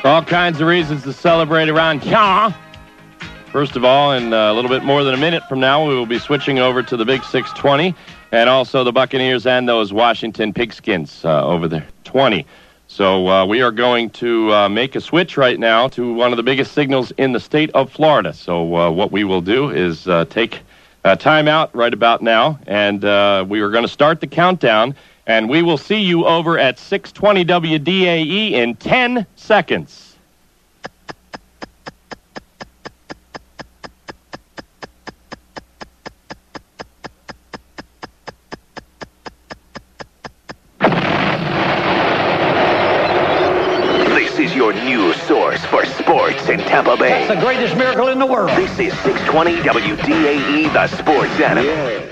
All kinds of reasons to celebrate around here. First of all, in a little bit more than a minute from now, we will be switching over to the Big 620 and also the Buccaneers and those Washington Pigskins over there, 20. So we are going to make a switch right now to one of the biggest signals in the state of Florida. So what we will do is take time out right about now, and we are going to start the countdown, and we will see you over at 620 WDAE in 10 seconds. This is your new source for sports in Tampa Bay. That's the greatest miracle in the world. This is 620 WDAE, the sports animal. Yeah.